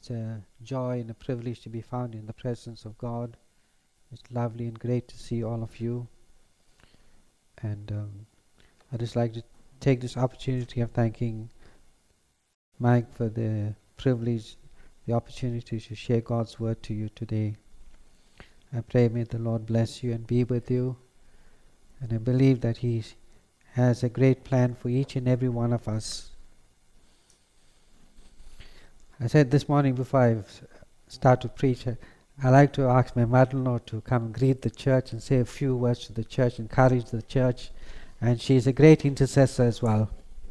It's a joy and a privilege to be found in the presence of God. It's lovely and great to see all of you. And I'd just like to take this opportunity of thanking Mike for the privilege, the opportunity to share God's word to you today. I pray may the Lord bless you and be with you. And I believe that He has a great plan for each and every one of us. I said this morning before I start to preach, I like to ask my mother-in-law to come and greet the church and say a few words to the church, encourage the church. And she's a great intercessor as well.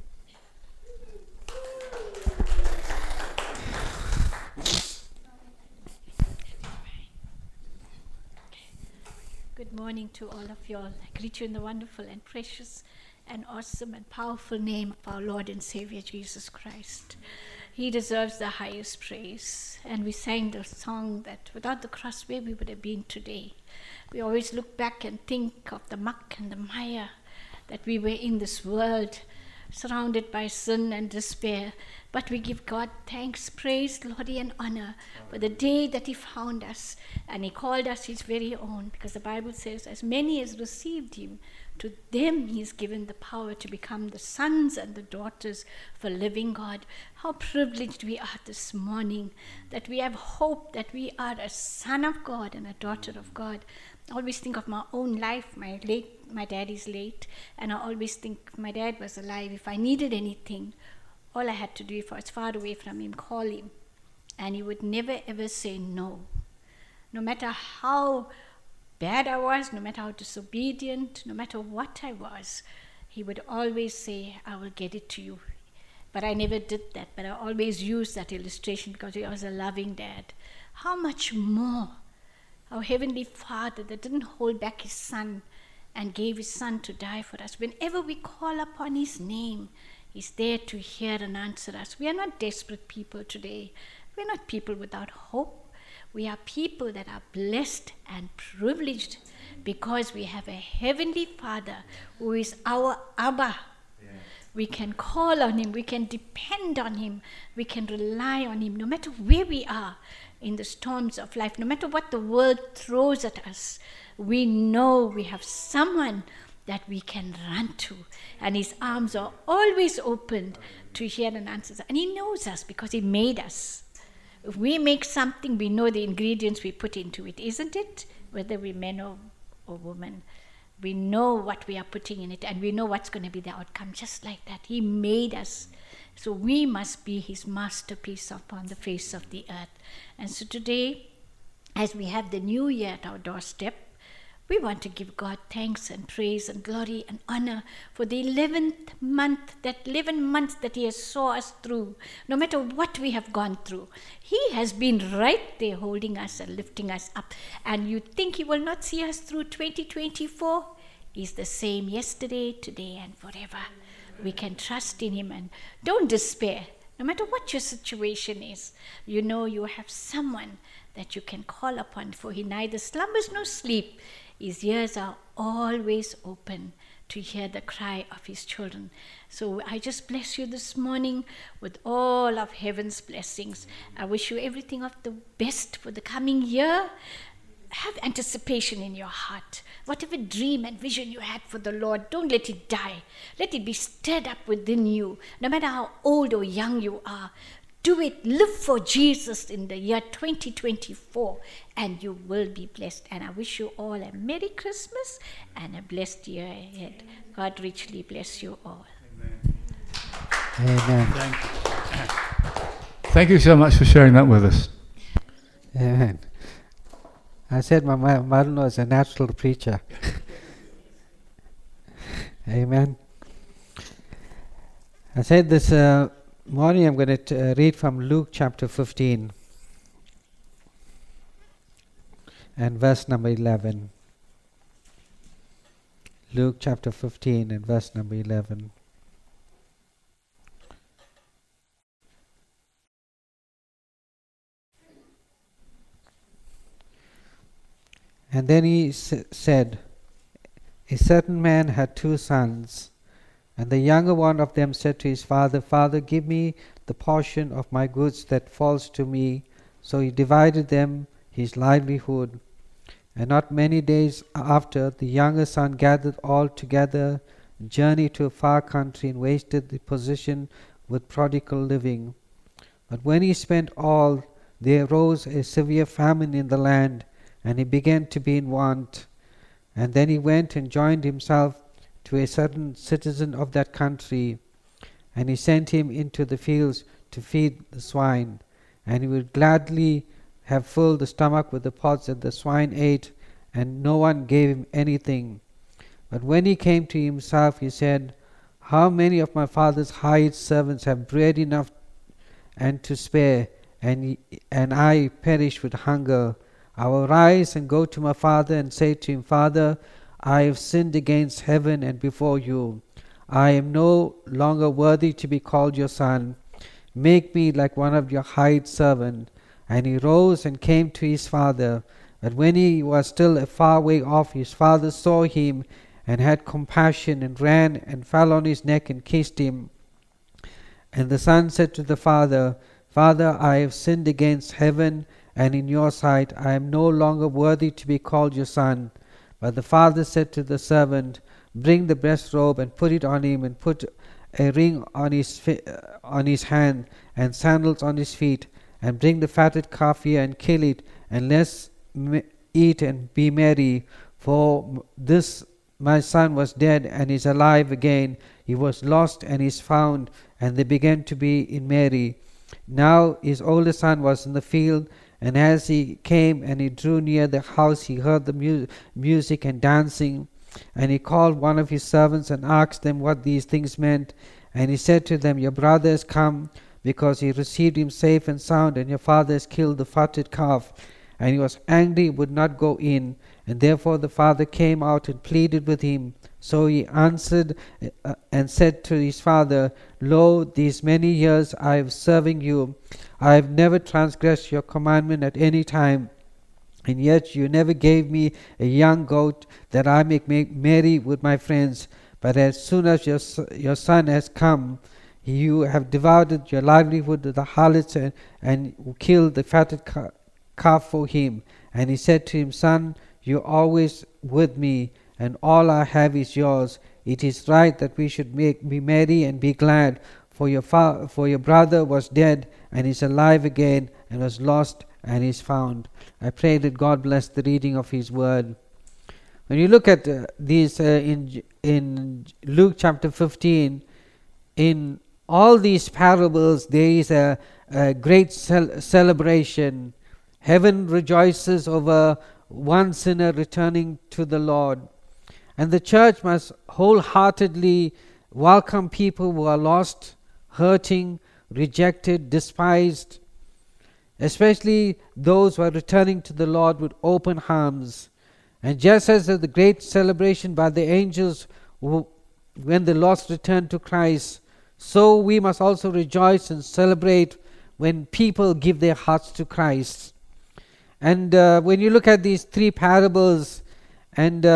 Good morning to all of you all. I greet you in the wonderful and precious and awesome and powerful name of our Lord and Savior Jesus Christ. He deserves the highest praise. And we sang the song that without the cross, where we would have been today. We always look back and think of the muck and the mire that we were in this world, surrounded by sin and despair. But we give God thanks, praise, glory, and honor for the day that He found us and He called us His very own. Because the Bible says, as many as received Him, to them He has given the power to become the sons and the daughters of the living God. How privileged we are this morning that we have hope that we are a son of God and a daughter of God. I always think of my own life. My dad is late, and I always think if my dad was alive, if I needed anything, all I had to do, if I was far away from him, call him, and he would never ever say no. No matter how bad I was, no matter how disobedient, no matter what I was, he would always say, I will get it to you. But I never did that, but I always used that illustration because he was a loving dad. How much more our Heavenly Father that didn't hold back His Son and gave His Son to die for us. Whenever we call upon His name, He's there to hear and answer us. We are not desperate people today. We're not people without hope. We are people that are blessed and privileged because we have a Heavenly Father who is our Abba. Yeah. We can call on Him. We can depend on Him. We can rely on Him no matter where we are in the storms of life. No matter what the world throws at us, we know we have someone that we can run to, and His arms are always open to hear and answer. And He knows us because He made us. If we make something, we know the ingredients we put into it, isn't it? Whether we're men or women, we know what we are putting in it, and we know what's going to be the outcome. Just like that, He made us. So we must be His masterpiece upon the face of the earth. And so today, as we have the new year at our doorstep, we want to give God thanks and praise and glory and honor for the 11th month, that 11 months that He has saw us through. No matter what we have gone through, He has been right there holding us and lifting us up. And you think He will not see us through 2024? He's the same yesterday, today, and forever. We can trust in Him and don't despair. No matter what your situation is, you know you have someone that you can call upon, for He neither slumbers nor sleep. His ears are always open to hear the cry of His children. So I just bless you this morning with all of heaven's blessings. I wish you everything of the best for the coming year. Have anticipation in your heart. Whatever dream and vision you had for the Lord, don't let it die. Let it be stirred up within you, no matter how old or young you are. Do it. Live for Jesus in the year 2024, and you will be blessed. And I wish you all a Merry Christmas and a blessed year ahead. God richly bless you all. Amen. Thank you so much for sharing that with us. Amen. I said my mother-in-law is a natural preacher. Amen. I said this morning I'm going to read from Luke chapter 15 and verse number 11. Luke chapter 15 and verse number 11. And then he said, a certain man had two sons. And the younger one of them said to his father, Father, give me the portion of my goods that falls to me. So he divided them his livelihood. And not many days after, the younger son gathered all together, journeyed to a far country, and wasted the possession with prodigal living. But when he spent all, there arose a severe famine in the land, and he began to be in want. And then he went and joined himself to a certain citizen of that country, and he sent him into the fields to feed the swine. And he would gladly have filled the stomach with the pods that the swine ate, and no one gave him anything. But when he came to himself, he said, How many of my father's hired servants have bread enough and to spare, and I perish with hunger? I will rise and go to my father and say to him, Father, I have sinned against heaven and before you. I am no longer worthy to be called your son. Make me like one of your hired servants. And he rose and came to his father. But when he was still a far way off, his father saw him and had compassion, and ran and fell on his neck and kissed him. And the son said to the father, Father, I have sinned against heaven and in your sight. I am no longer worthy to be called your son. But the father said to the servant, Bring the best robe and put it on him, and put a ring on his hand and sandals on his feet, and bring the fatted calf here and kill it, and let's eat and be merry. For this my son was dead and is alive again. He was lost and is found. And they began to be in merry. Now his older son was in the field, and as he came and he drew near the house, he heard the music and dancing. And he called one of his servants and asked them what these things meant. And he said to them, Your brother has come, because he received him safe and sound, and your father has killed the fatted calf. And he was angry, would not go in. And therefore the father came out and pleaded with him. So he answered and said to his father, Lo, these many years I am serving you. I have never transgressed your commandment at any time. And yet you never gave me a young goat, that I may make merry with my friends. But as soon as your son has come, you have devoured your livelihood with the harlots, and killed the fatted calf for him. And he said to him, Son, you are always with me, and all I have is yours. It is right that we should be merry and be glad, for your brother was dead and is alive again, and was lost and is found. I pray that God bless the reading of His word. When you look at these in Luke chapter 15, in all these parables there is a great celebration. Heaven rejoices over one sinner returning to the Lord. And the church must wholeheartedly welcome people who are lost, hurting, rejected, despised, especially those who are returning to the Lord with open arms. And just as the great celebration by the angels when the lost return to Christ, so we must also rejoice and celebrate when people give their hearts to Christ. And when you look at these three parables, and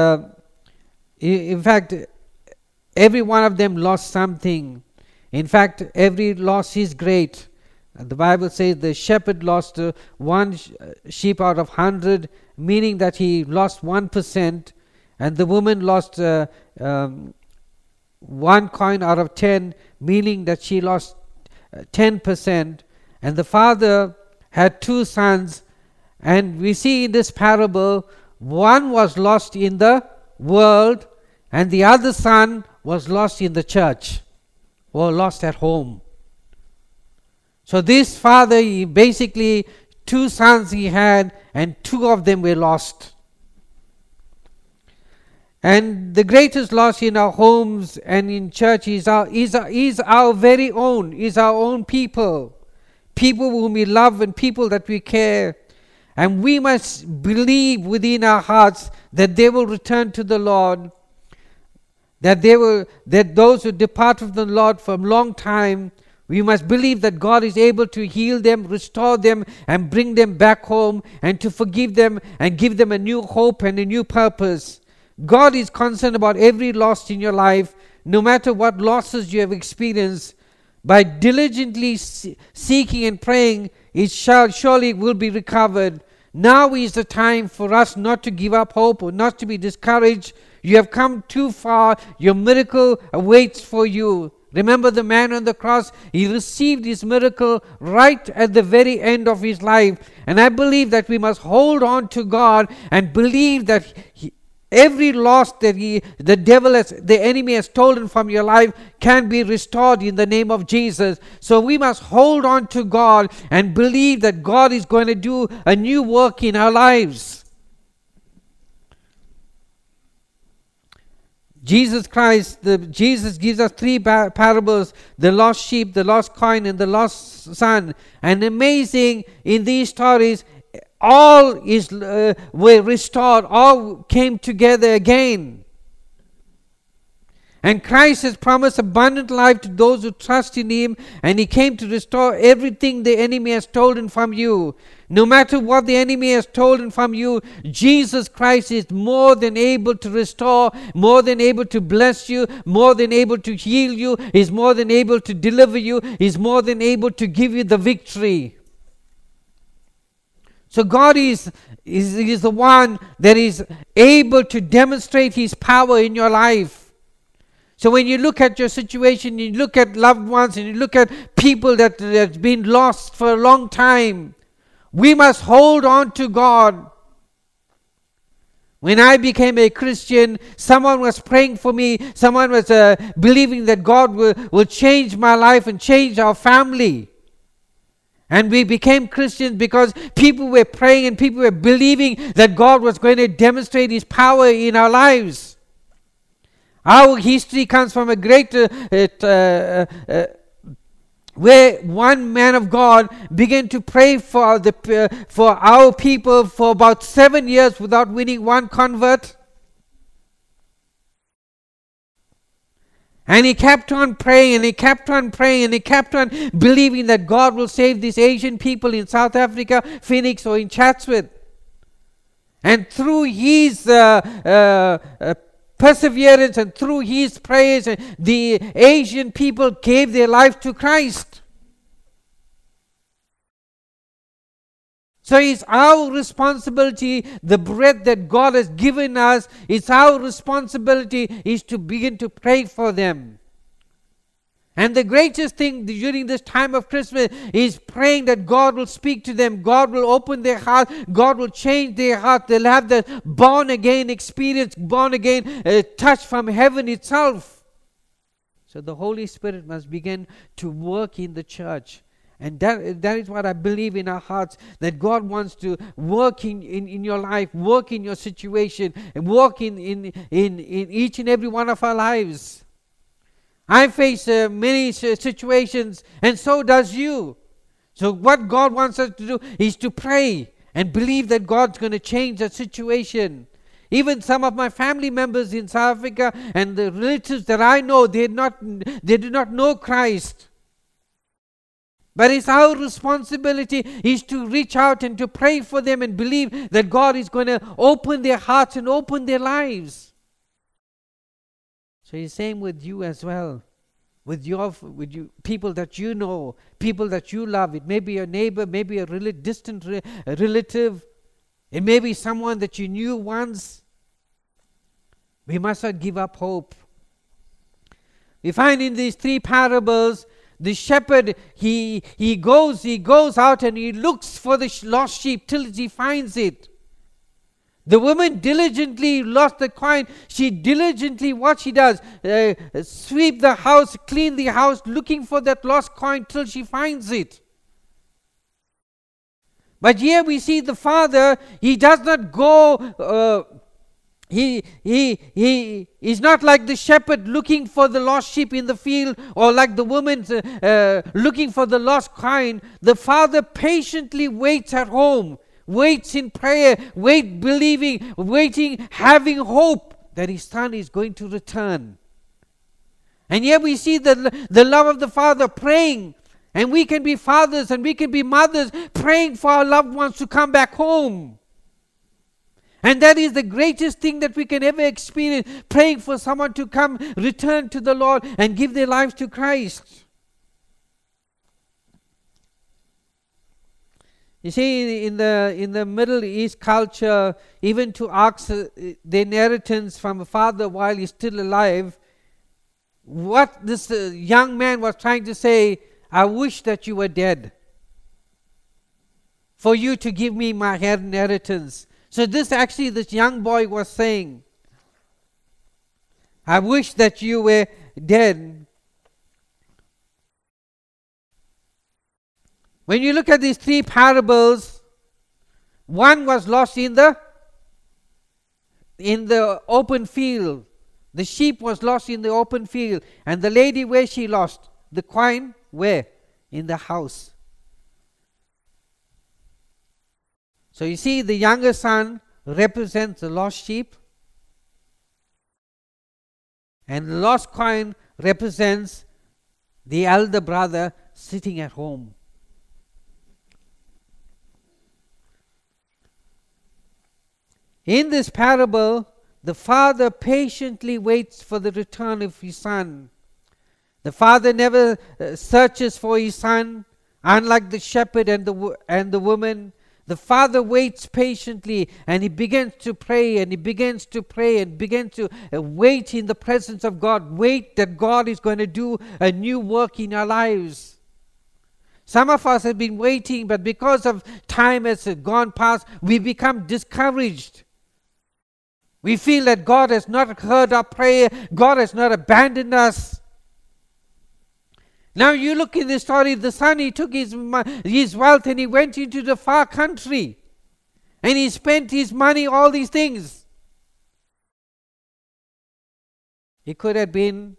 in fact, every one of them lost something. In fact, every loss is great. The Bible says the shepherd lost one sheep out of 100, meaning that he lost 1%, and the woman lost 1 coin out of 10, meaning that she lost 10%, and the father had 2 sons, and we see in this parable, one was lost in the world, and the other son was lost in the church, or lost at home. So this father, he basically 2 sons he had, and 2 of them were lost. And the greatest loss in our homes and in church is our very own, is our own people whom we love and people that we care. And we must believe within our hearts that they will return to the Lord, that those who depart from the Lord for a long time, we must believe that God is able to heal them, restore them, and bring them back home, and to forgive them and give them a new hope and a new purpose. God is concerned about every loss in your life, no matter what losses you have experienced, by diligently seeking and praying, it shall surely will be recovered. Now is the time for us not to give up hope or not to be discouraged. You have come too far. Your miracle awaits for you. Remember the man on the cross, he received his miracle right at the very end of his life. And I believe that we must hold on to God and believe that every loss that the enemy has stolen from your life can be restored in the name of Jesus. So we must hold on to God and believe that God is going to do a new work in our lives. Jesus gives us three parables: the lost sheep, the lost coin, and the lost son. And amazing in these stories, all were restored, all came together again. And Christ has promised abundant life to those who trust in Him, and He came to restore everything the enemy has stolen from you. No matter what the enemy has stolen from you, Jesus Christ is more than able to restore, more than able to bless you, more than able to heal you, He's more than able to deliver you, He's more than able to give you the victory. So God is the one that is able to demonstrate His power in your life. So when you look at your situation, you look at loved ones, and you look at people that have been lost for a long time, we must hold on to God. When I became a Christian, someone was praying for me, someone was believing that God will change my life and change our family. And we became Christians because people were praying and people were believing that God was going to demonstrate His power in our lives. Our history comes from a great where one man of God began to pray for our people for about 7 years without winning one convert. And he kept on praying, and he kept on praying, and he kept on believing that God will save these Asian people in South Africa, Phoenix, or in And through his perseverance and through his prayers, the Asian people gave their life to Christ. So it's our responsibility, the bread that God has given us, it's our responsibility is to begin to pray for them. And the greatest thing during this time of Christmas is praying that God will speak to them, God will open their heart, God will change their heart, they'll have the born again experience, born again touch from heaven itself. So the Holy Spirit must begin to work in the church. And that is what I believe in our hearts, that God wants to work in your life, work in your situation, and work in each and every one of our lives. I face many situations, and so does you. So what God wants us to do is to pray and believe that God's going to change the situation. Even some of my family members in South Africa and the relatives that I know, they do not know Christ. But it's our responsibility is to reach out and to pray for them and believe that God is going to open their hearts and open their lives. So He's saying with you as well, with you people that you know, people that you love. It may be a neighbor, maybe a distant relative. It may be someone that you knew once. We must not give up hope. We find in these three parables, the shepherd, he goes out and he looks for the lost sheep till he finds it. The woman diligently lost the coin. She diligently, what she does, sweep the house, clean the house, looking for that lost coin till she finds it. But here we see the father, he does not go, he is not like the shepherd looking for the lost sheep in the field, or like the woman looking for the lost coin. The father patiently waits at home, waits in prayer, believing, waiting, having hope that his son is going to return. And here we see the love of the father praying. And we can be fathers and we can be mothers praying for our loved ones to come back home. And that is the greatest thing that we can ever experience, praying for someone to come, return to the Lord, and give their lives to Christ. You see, in the Middle East culture, even to ask the inheritance from a father while he's still alive, what this young man was trying to say, I wish that you were dead for you to give me my inheritance. So this young boy was saying, I wish that you were dead. When you look at these three parables, one was lost in the open field. The sheep was lost in the open field. And the lady, where she lost? The coin, where? In the house. So you see, the younger son represents the lost sheep, and the lost coin represents the elder brother sitting at home. In this parable, the father patiently waits for the return of his son. The father never searches for his son, unlike the shepherd and the woman. The father waits patiently, and he begins to pray, and he begins to pray, and begins to wait in the presence of God. Wait that God is going to do a new work in our lives. Some of us have been waiting, but because of time has gone past, we become discouraged. We feel that God has not heard our prayer. God has not abandoned us. Now you look in the story, the son, he took his wealth and he went into the far country. And he spent his money, all these things. It could have been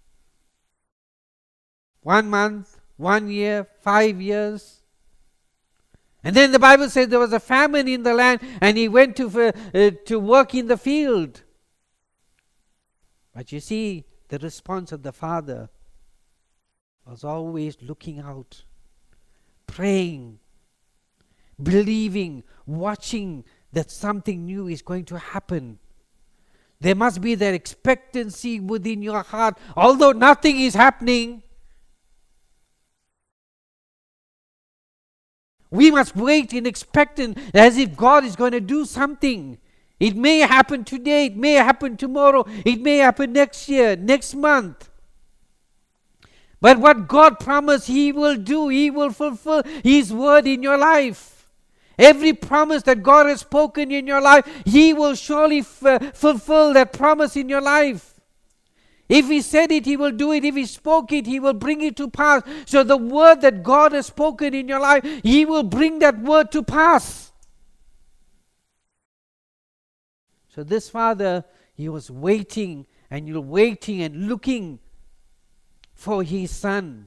1 month, 1 year, 5 years. And then the Bible says there was a famine in the land and he went to work in the field. But you see, the response of the father was always looking out, praying, believing, watching that something new is going to happen. There must be that expectancy within your heart, although nothing is happening. We must wait in expectant as if God is going to do something. It may happen today, it may happen tomorrow, it may happen next year, next month. But what God promised, He will do. He will fulfill His word in your life. Every promise that God has spoken in your life, He will surely fulfill that promise in your life. If He said it, He will do it. If He spoke it, He will bring it to pass. So the word that God has spoken in your life, He will bring that word to pass. So this father, he was waiting and looking for his son.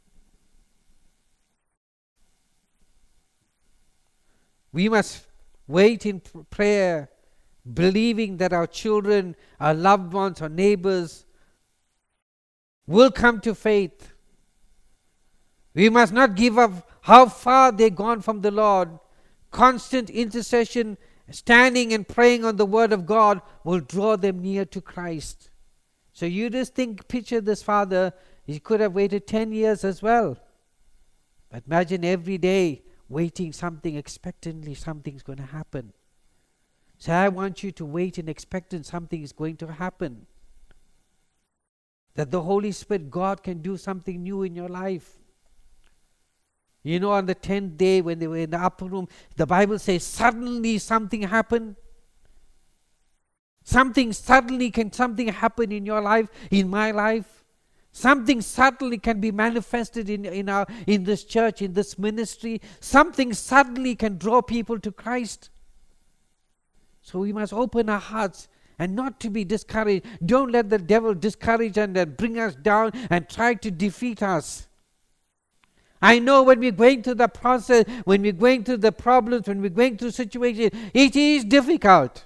We must wait in prayer, believing that our children, our loved ones, our neighbors will come to faith. We must not give up how far they've gone from the Lord. Constant intercession, standing and praying on the word of God will draw them near to Christ. So you just picture this father, he could have waited 10 years as well. But imagine every day waiting something expectantly, something's going to happen. So I want you to wait in expectant something is going to happen. That the Holy Spirit, God can do something new in your life. You know, on the 10th day when they were in the upper room, the Bible says suddenly something happened. Something happen in your life, in my life. Something suddenly can be manifested in this church, in this ministry. Something suddenly can draw people to Christ. So we must open our hearts and not to be discouraged. Don't let the devil discourage and bring us down and try to defeat us. I know when we're going through the process, when we're going through the problems, when we're going through situations, it is difficult.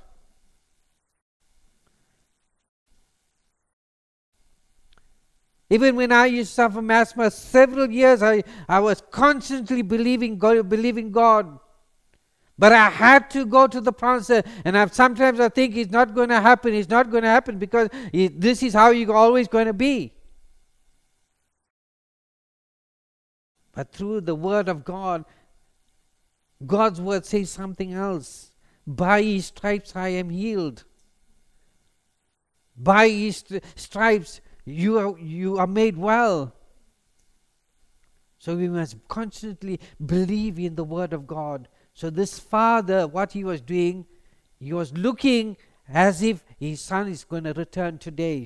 Even when I used to suffer asthma, several years I was constantly believing God. But I had to go to the promised land. And sometimes I think it's not going to happen. It's not going to happen because this is how you're always going to be. But through the word of God, God's word says something else. By his stripes I am healed. By his stripes you are made well. So we must constantly believe in the word of God. So this father, what he was doing, he was looking as if his son is going to return today.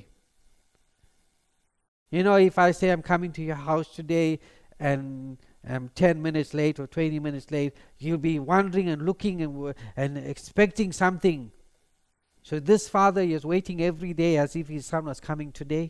You know, if I say I'm coming to your house today and I'm 10 minutes late or 20 minutes late, you'll be wondering and looking and expecting something. So this father is waiting every day as if his son was coming today.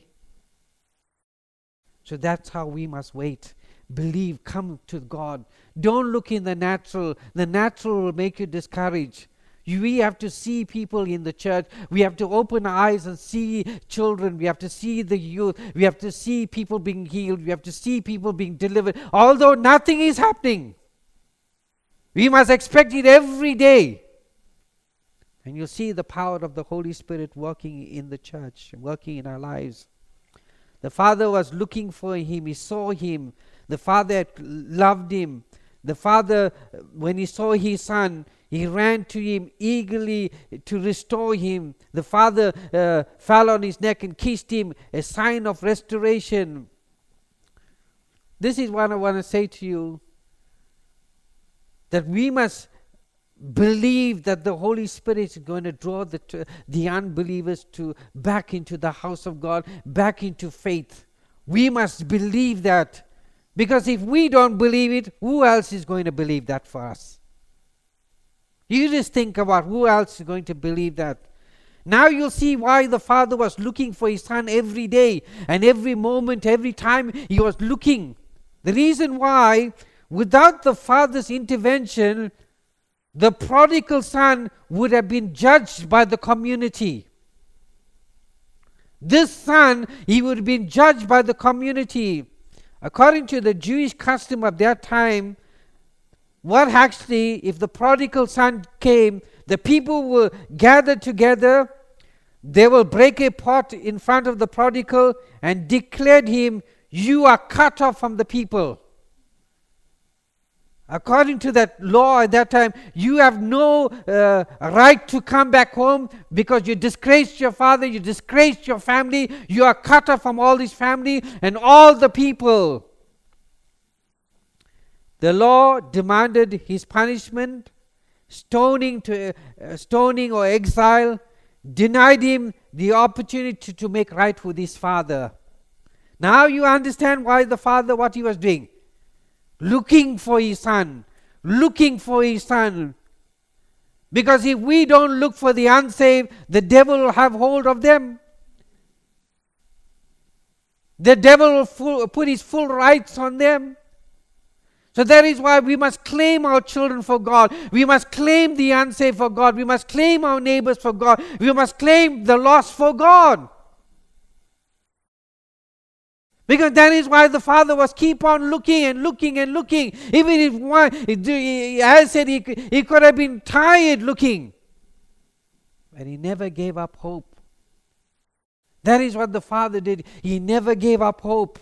So that's how we must wait. Believe, come to God. Don't look in the natural. The natural will make you discouraged. We have to see people in the church. We have to open our eyes and see children. We have to see the youth. We have to see people being healed. We have to see people being delivered. Although nothing is happening, we must expect it every day. And you'll see the power of the Holy Spirit working in the church, working in our lives. The father was looking for him. He saw him. The father loved him. The father, when he saw his son, he ran to him eagerly to restore him. The father fell on his neck and kissed him, a sign of restoration. This is what I want to say to you, that we must believe that the Holy Spirit is going to draw the unbelievers back into the house of God, back into faith. We must believe that. Because if we don't believe it, who else is going to believe that for us? You just think about who else is going to believe that. Now you'll see why the father was looking for his son every day and every moment, every time he was looking. The reason why, without the father's intervention, the prodigal son would have been judged by the community. This son, he would have been judged by the community. According to the Jewish custom of their time, what actually, if the prodigal son came, the people will gather together, they will break a pot in front of the prodigal and declare him, you are cut off from the people. According to that law at that time, you have no right to come back home because you disgraced your father, you disgraced your family, you are cut off from all his family and all the people. The law demanded his punishment, stoning or exile, denied him the opportunity to make right with his father. Now you understand why the father, what he was doing. Looking for his son. Looking for his son. Because if we don't look for the unsaved, the devil will have hold of them. The devil will put his full rights on them. So that is why we must claim our children for God. We must claim the unsaved for God. We must claim our neighbors for God. We must claim the lost for God. Because that is why the father was keep on looking and looking and looking. Even if one, as I said, he could have been tired looking. But he never gave up hope. That is what the father did. He never gave up hope.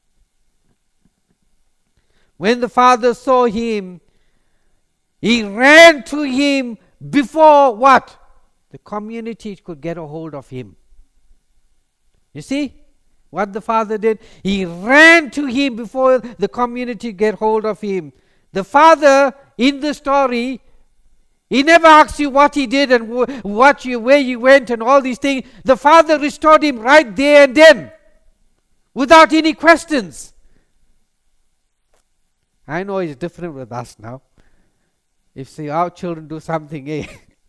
When the father saw him, he ran to him before what? The community could get a hold of him. You see? What the father did, he ran to him before the community get hold of him. The father in the story, he never asked you what he did and where you went and all these things. The father restored him right there and then, without any questions. I know it's different with us now. If our children do something,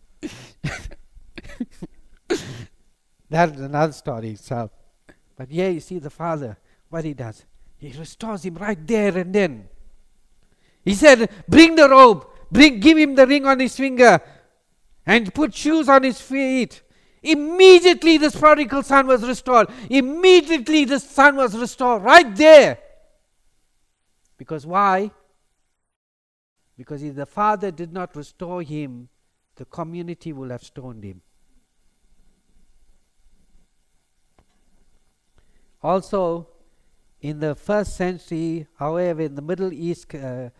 that's another story itself. But here you see the father, what he does. He restores him right there and then. He said, bring the robe, give him the ring on his finger, and put shoes on his feet. Immediately this prodigal son was restored. Immediately the son was restored right there. Because why? Because if the father did not restore him, the community will have stoned him. Also, in the first century, however, in the Middle East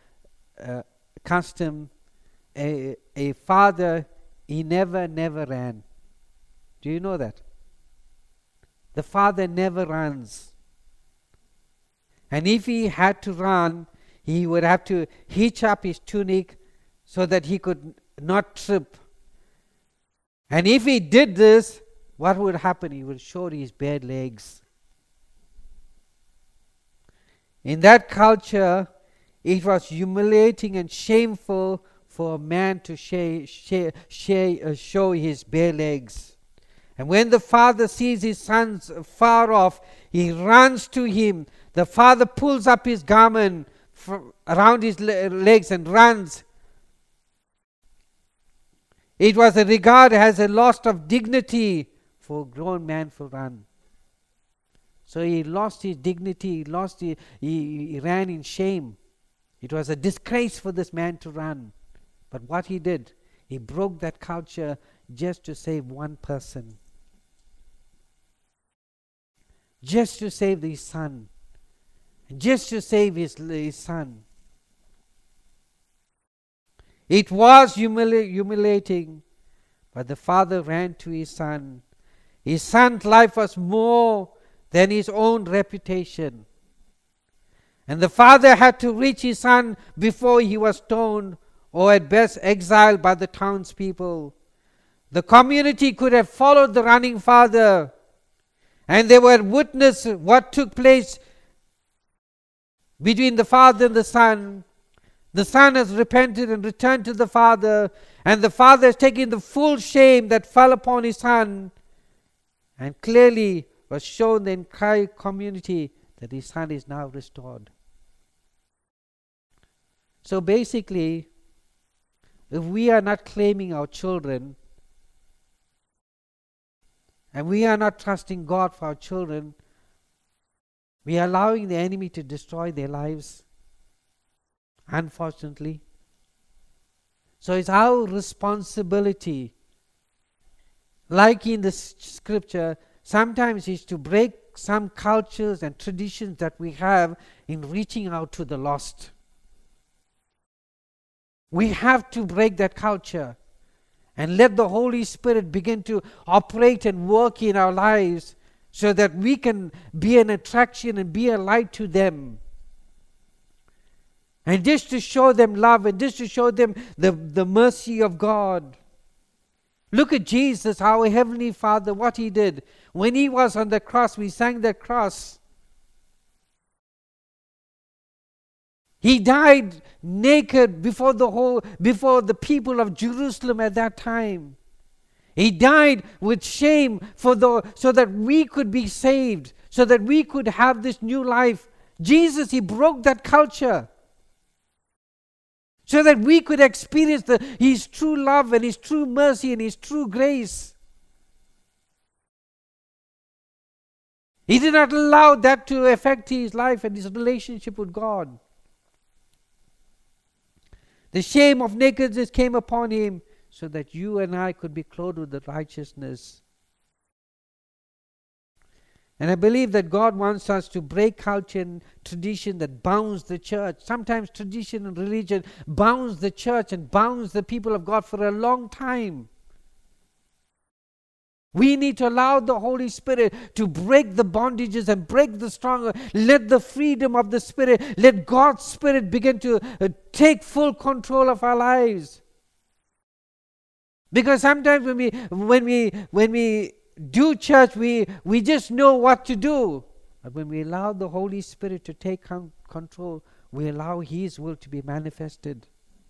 custom, a father, he never ran. Do you know that? The father never runs. And if he had to run, he would have to hitch up his tunic so that he could not trip. And if he did this, what would happen? He would show his bare legs. In that culture, it was humiliating and shameful for a man to show his bare legs. And when the father sees his son far off, he runs to him. The father pulls up his garment around his legs and runs. It was regarded as a loss of dignity for a grown man to run. So he lost his dignity, he ran in shame. It was a disgrace for this man to run. But what he did, he broke that culture just to save one person. Just to save his son. Just to save his son. It was humiliating, but the father ran to his son. His son's life was more than his own reputation. And the father had to reach his son before he was stoned or at best exiled by the townspeople. The community could have followed the running father, and they were witness what took place between the father and the son. The son has repented and returned to the father, and the father has taken the full shame that fell upon his son, and clearly was shown the entire community that his son is now restored. So basically, if we are not claiming our children, and we are not trusting God for our children, we are allowing the enemy to destroy their lives, unfortunately. So it's our responsibility, like in the scripture, sometimes it's to break some cultures and traditions that we have in reaching out to the lost. We have to break that culture and let the Holy Spirit begin to operate and work in our lives so that we can be an attraction and be a light to them. And just to show them love and just to show them the mercy of God. Look at Jesus, our Heavenly Father, what He did. When He was on the cross, we sang the cross. He died naked before the people of Jerusalem at that time. He died with shame so that we could be saved, so that we could have this new life. Jesus, He broke that culture, so that we could experience His true love and His true mercy and His true grace. He did not allow that to affect His life and His relationship with God. The shame of nakedness came upon Him so that you and I could be clothed with the righteousness. And I believe that God wants us to break culture and tradition that bounds the church. Sometimes tradition and religion bounds the church and bounds the people of God for a long time. We need to allow the Holy Spirit to break the bondages and break the stronghold. Let the freedom of the Spirit, let God's Spirit begin to take full control of our lives. Because sometimes when we do church, we just know what to do. But when we allow the Holy Spirit to take control, we allow His will to be manifested.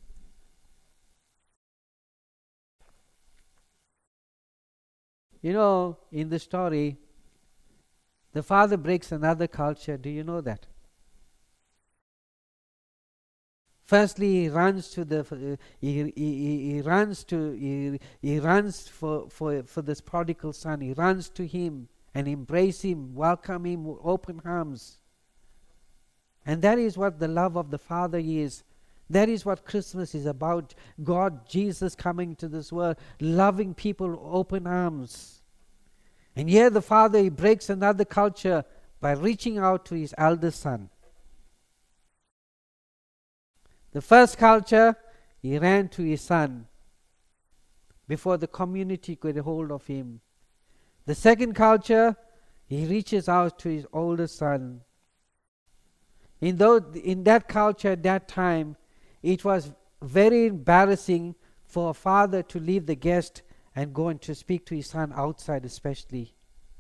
You know, in the story, the father breaks another culture. Do you know that? Firstly, he runs to he runs for this prodigal son. He runs to him and embrace him, welcome him with open arms. And that is what the love of the Father is. That is what Christmas is about. God, Jesus coming to this world, loving people, open arms. And here the Father, He breaks another culture by reaching out to His eldest Son. The first culture, He ran to His Son before the community could get hold of Him. The second culture, He reaches out to His oldest Son. In that culture at that time, it was very embarrassing for a father to leave the guest and go and to speak to his son outside especially.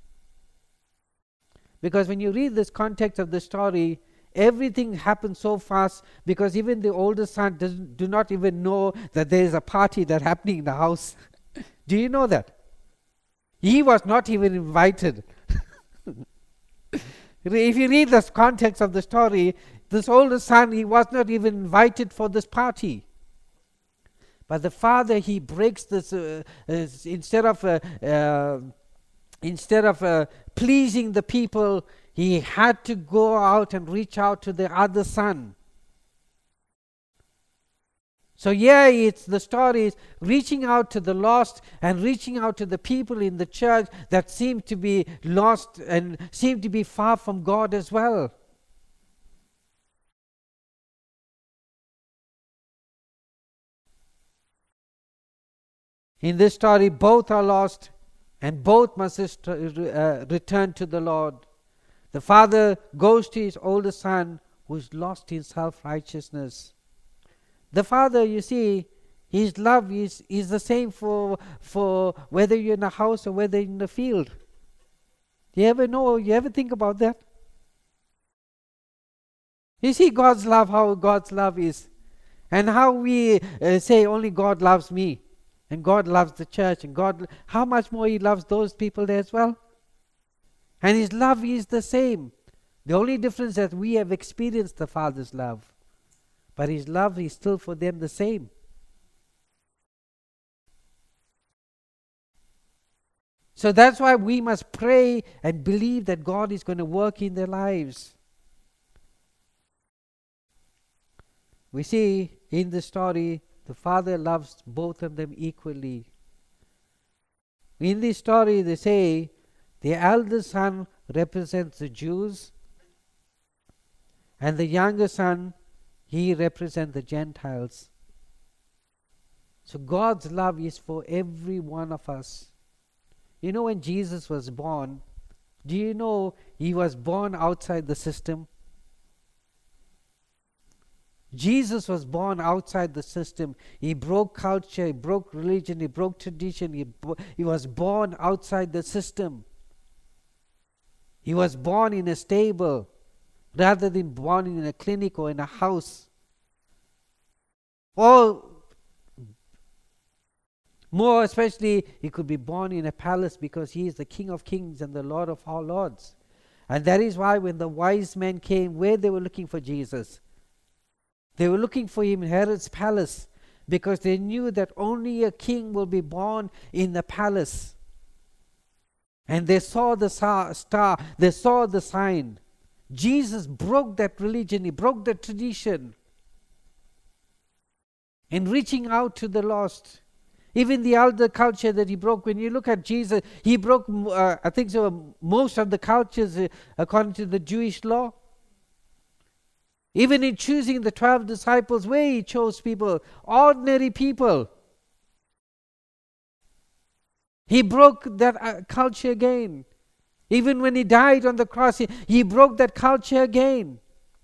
Because when you read this context of the story, everything happens so fast because even the oldest son do not even know that there is a party that's happening in the house. Do you know that? He was not even invited. If you read the context of the story, this oldest son, he was not even invited for this party. But the father, he breaks this, instead of pleasing the people, he had to go out and reach out to the other son. So it's the story is reaching out to the lost and reaching out to the people in the church that seem to be lost and seem to be far from God as well. In this story, both are lost and both must return to the Lord. The father goes to his oldest son who's lost in self-righteousness. The father, you see, his love is the same for whether you're in a house or whether in the field. You ever think about that? You see God's love, how God's love is. And how we say only God loves me. And God loves the church. And God, how much more He loves those people there as well. And His love is the same. The only difference is that we have experienced the Father's love. But His love is still for them the same. So that's why we must pray and believe that God is going to work in their lives. We see in the story, the father loves both of them equally. In this story, they say the eldest son represents the Jews, and the younger son, he represents the Gentiles. So God's love is for every one of us. You know, when Jesus was born, do you know He was born outside the system? Jesus was born outside the system. He broke culture, He broke religion, He broke tradition. He was born outside the system. He was born in a stable rather than born in a clinic or in a house. Or more especially, He could be born in a palace because He is the King of Kings and the Lord of all lords. And that is why when the wise men came, where they were looking for Jesus, they were looking for Him in Herod's palace because they knew that only a king will be born in the palace. And they saw the star, they saw the sign. Jesus broke that religion, He broke that tradition in reaching out to the lost. Even the elder culture that He broke, when you look at Jesus, He broke, I think so, most of the cultures according to the Jewish law. Even in choosing the 12 disciples, where He chose people, ordinary people. He broke that culture again. Even when He died on the cross, He broke that culture again.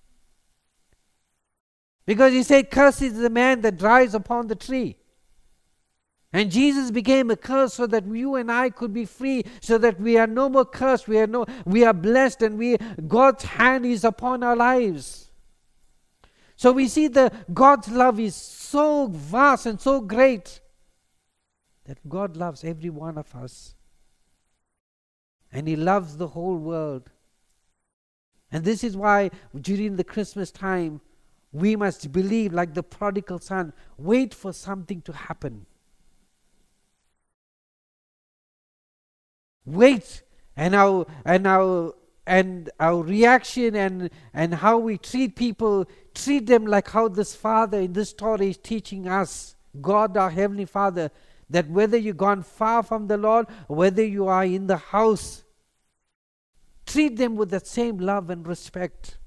Because He said, cursed is the man that dies upon the tree. And Jesus became a curse so that you and I could be free, so that we are no more cursed, we are blessed, and God's hand is upon our lives. So we see that God's love is so vast and so great that God loves every one of us. And He loves the whole world. And this is why during the Christmas time, we must believe like the prodigal son, wait for something to happen. Wait, and our reaction and how we treat people Treat them like how this Father in this story is teaching us, God our Heavenly Father, that whether you've gone far from the Lord or whether you are in the house, treat them with that same love and respect.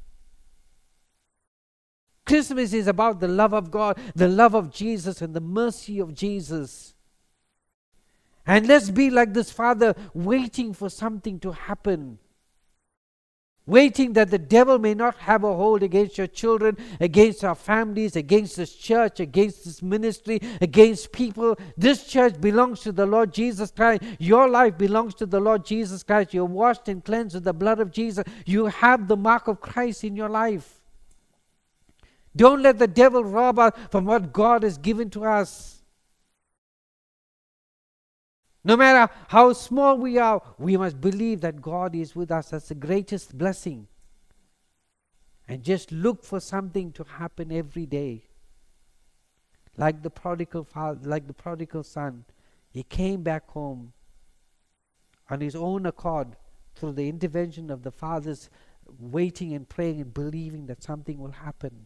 Christmas is about the love of God, the love of Jesus, and the mercy of Jesus. And let's be like this Father, waiting for something to happen. Waiting that the devil may not have a hold against your children, against our families, against this church, against this ministry, against people. This church belongs to the Lord Jesus Christ. Your life belongs to the Lord Jesus Christ. You're washed and cleansed with the blood of Jesus. You have the mark of Christ in your life. Don't let the devil rob us from what God has given to us. No matter how small we are, we must believe that God is with us. That's the greatest blessing. And just look for something to happen every day. Like the prodigal father, like the prodigal son, he came back home on his own accord through the intervention of the father's waiting and praying and believing that something will happen.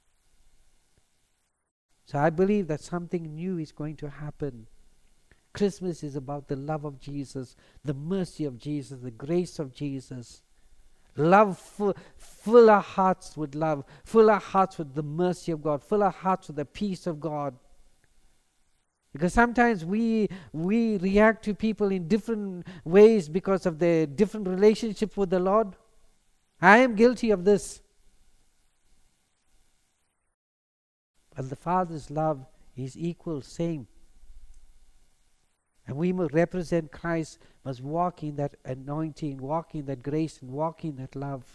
So I believe that something new is going to happen. Christmas is about the love of Jesus, the mercy of Jesus, the grace of Jesus. Love, fill our hearts with love. Fill our hearts with the mercy of God. Fill our hearts with the peace of God. Because sometimes we react to people in different ways because of their different relationship with the Lord. I am guilty of this. But the Father's love is equal, same. And we must represent Christ, must walk in that anointing, walk in that grace, and walk in that love.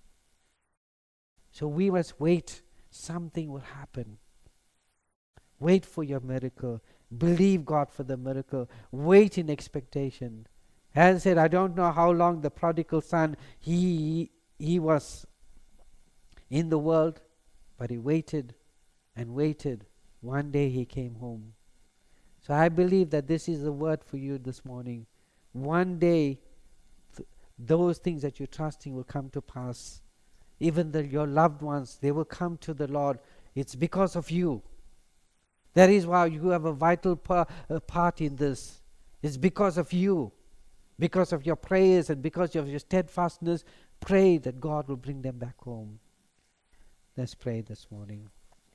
So we must wait. Something will happen. Wait for your miracle. Believe God for the miracle. Wait in expectation. As I said, I don't know how long the prodigal son, he was in the world, but he waited and waited. One day he came home. So I believe that this is the word for you this morning. One day, those things that you're trusting will come to pass. Even your loved ones, they will come to the Lord. It's because of you. That is why you have a vital part in this. It's because of you. Because of your prayers and because of your steadfastness. Pray that God will bring them back home. Let's pray this morning.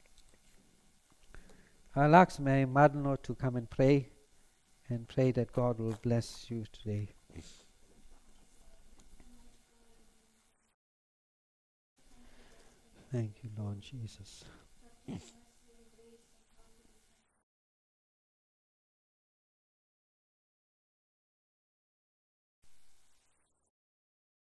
I'll ask my mother-in-law to come and pray that God will bless you today. Thank you, Lord Jesus.